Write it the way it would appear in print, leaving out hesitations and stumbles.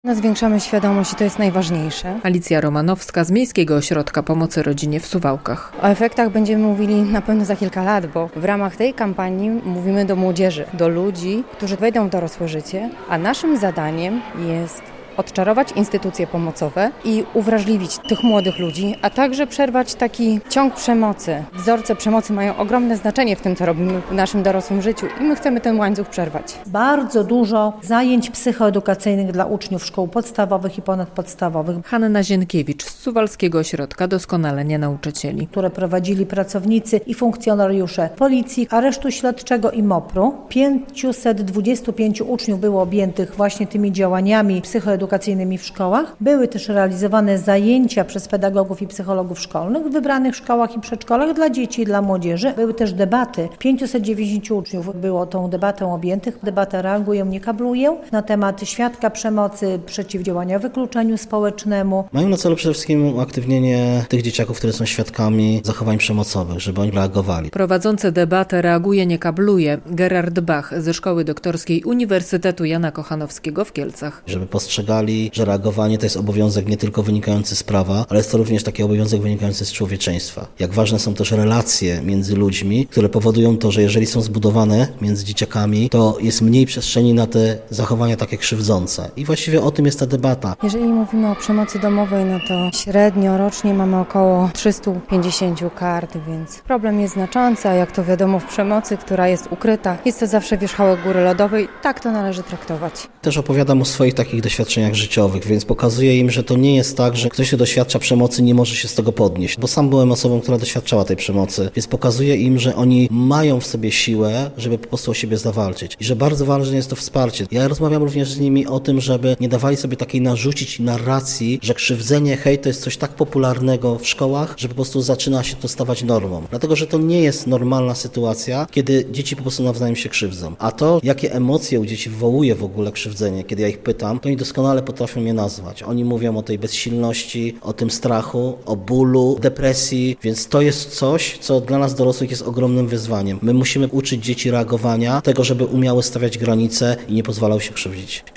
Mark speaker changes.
Speaker 1: Zwiększamy świadomość i to jest najważniejsze.
Speaker 2: Alicja Romanowska z Miejskiego Ośrodka Pomocy Rodzinie w Suwałkach.
Speaker 1: O efektach będziemy mówili na pewno za kilka lat, bo w ramach tej kampanii mówimy do młodzieży, do ludzi, którzy wejdą w dorosłe życie, a naszym zadaniem jest odczarować instytucje pomocowe i uwrażliwić tych młodych ludzi, a także przerwać taki ciąg przemocy. Wzorce przemocy mają ogromne znaczenie w tym, co robimy w naszym dorosłym życiu i my chcemy ten łańcuch przerwać.
Speaker 3: Bardzo dużo zajęć psychoedukacyjnych dla uczniów szkół podstawowych i ponadpodstawowych.
Speaker 2: Hanna Zienkiewicz z Suwalskiego Ośrodka Doskonalenia Nauczycieli.
Speaker 3: Które prowadzili pracownicy i funkcjonariusze Policji, Aresztu Śledczego i MOPR-u. 525 uczniów było objętych właśnie tymi działaniami psychoedukacyjnymi w szkołach. Były też realizowane zajęcia przez pedagogów i psychologów szkolnych w wybranych szkołach i przedszkolach dla dzieci i dla młodzieży. Były też debaty. 590 uczniów było tą debatą objętych. Debata Reaguję, nie kabluję na temat świadka przemocy, przeciwdziałania wykluczeniu społecznemu.
Speaker 4: Mają na celu przede wszystkim uaktywnienie tych dzieciaków, które są świadkami zachowań przemocowych, żeby oni reagowali.
Speaker 2: Prowadzący debatę Reaguje, nie kabluje Gerard Bach ze Szkoły Doktorskiej Uniwersytetu Jana Kochanowskiego w Kielcach.
Speaker 4: Żeby postrzegali, że reagowanie to jest obowiązek nie tylko wynikający z prawa, ale jest to również taki obowiązek wynikający z człowieczeństwa. Jak ważne są też relacje między ludźmi, które powodują to, że jeżeli są zbudowane między dzieciakami, to jest mniej przestrzeni na te zachowania takie krzywdzące. I właściwie o tym jest ta debata.
Speaker 1: Jeżeli mówimy o przemocy domowej, no to średnio rocznie mamy około 350 kart, więc problem jest znaczący, a jak to wiadomo w przemocy, która jest ukryta, jest to zawsze wierzchołek góry lodowej. Tak to należy traktować.
Speaker 4: Też opowiadam o swoich takich doświadczeniach życiowych, więc pokazuję im, że to nie jest tak, że ktoś, kto doświadcza przemocy, nie może się z tego podnieść, bo sam byłem osobą, która doświadczała tej przemocy, więc pokazuję im, że oni mają w sobie siłę, żeby po prostu o siebie zawalczyć i że bardzo ważne jest to wsparcie. Ja rozmawiam również z nimi o tym, żeby nie dawali sobie takiej narzucić narracji, że krzywdzenie, hejt to jest coś tak popularnego w szkołach, że po prostu zaczyna się to stawać normą. Dlatego, że to nie jest normalna sytuacja, kiedy dzieci po prostu nawzajem się krzywdzą. A to, jakie emocje u dzieci wywołuje w ogóle krzywdzenie, kiedy ja ich pytam, to oni doskonale potrafią je nazwać. Oni mówią o tej bezsilności, o tym strachu, o bólu, depresji, więc to jest coś, co dla nas dorosłych jest ogromnym wyzwaniem. My musimy uczyć dzieci reagowania, tego, żeby umiały stawiać granice i nie pozwalały się krzywdzić.